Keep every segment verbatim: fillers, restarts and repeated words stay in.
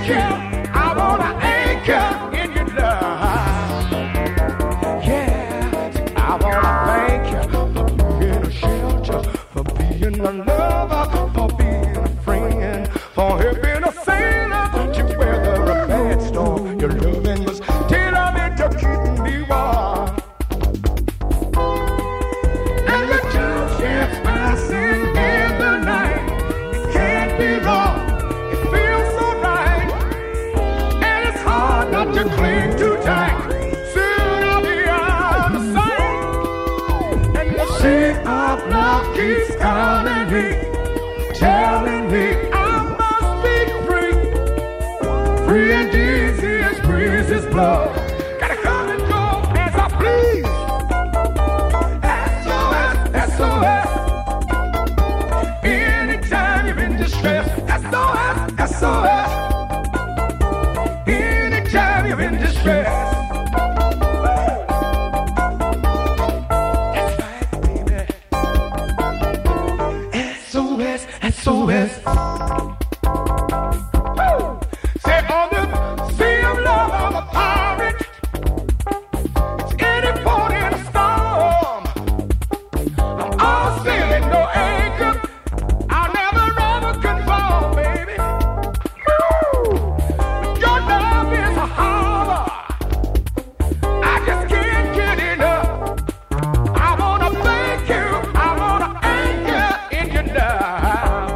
you. I wanna anchor in your love. Yeah, I wanna thank you for being a shelter, for being a lover, for being a friend, for helping a sailor to weather a bad storm. Your loving was tailor-made to keep me warm. And the two ships passing in the night, it can't be wrong. It feels so right, and it's hard not to cling too tight. Soon I'll be out of sight, and the sea of love keeps calling me, telling me I must be free, free and easy as breezes blow. Gotta come and go as I please. S O S, S O S. Anytime you're in distress, S O S, S O S. Anytime you're in distress. That's right, baby. S O S, S O S. Woo! Say on the sea of love, I'm a pirate. It's any port in a storm. I'm all sailing, no anchor. I'll never ever conform, baby. Woo! Your love is a harbor. I just can't get enough. I wanna thank you. I wanna anchor in your love.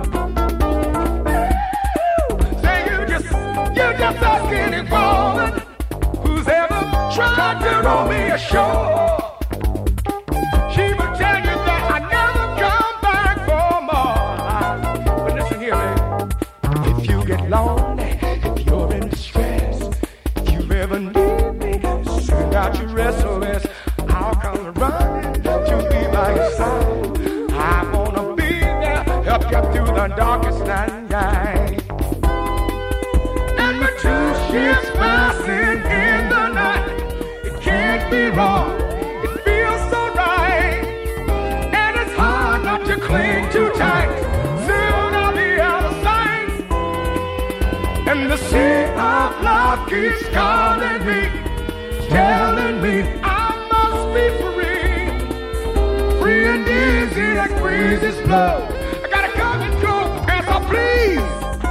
Say you just, you just ask any woman who's ever tried to row me ashore. She will tell you that I never come back for more. But listen here, man. If you get lonely, if you're in distress, if you ever need me, send out your S O S. I'll come running to be by your side. I wanna be there, help you through the darkest night. And the two ships passing in the night, it can't be wrong. It feels so right, and it's hard not to cling too tight. Soon I'll be out of sight, and the sea of love keeps calling me, telling me I must be free, free and easy like breezes blow. I gotta come and go as I please.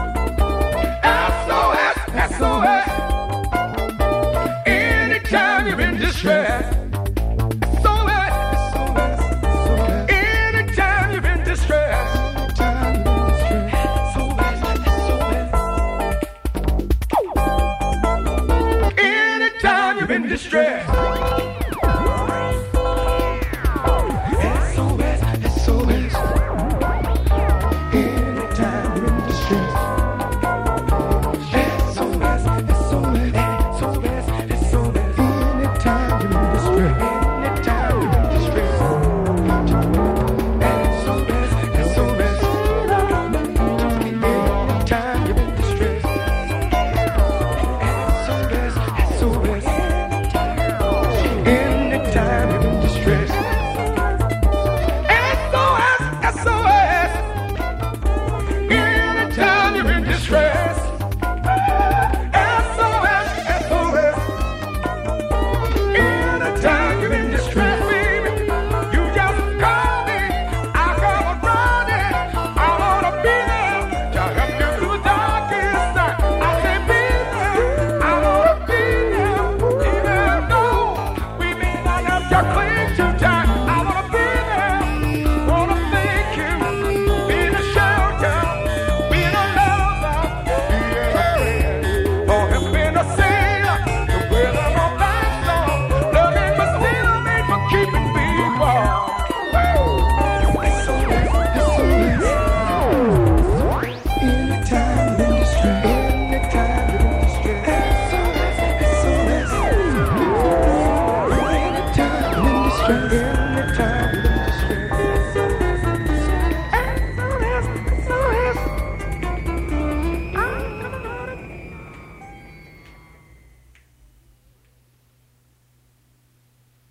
S O S, S O S. Anytime you're in distress. S O S, S O S. Anytime you're in distress. S O S, S O S. Anytime you're in distress. S O S, S O S. Anytime you're in distress. S O S, S O S. S O S, S O S. Anytime you're in distress. Anytime you're in distress. S O S, S O S. Anytime you're in distress. S O S, S O S. Anytime you're in distress. S O S, S O S. Anytime you're in distress. S O S, S O S. Anytime you're in distress, baby, you just call me. I come running. I wanna be there to help you through the darkest night. I say be there. I wanna be there, even though we may not have to cling too tight. I wanna be there. Wanna thank you, being a shelter, being a lover, being a friend, for helping a sailor to weather a bad storm. Loving my sailor made for keeping me warm. S O S, S O S. Anytime you're in distress. Anytime you're in distress. S O S, S O S. Anytime you're in distress.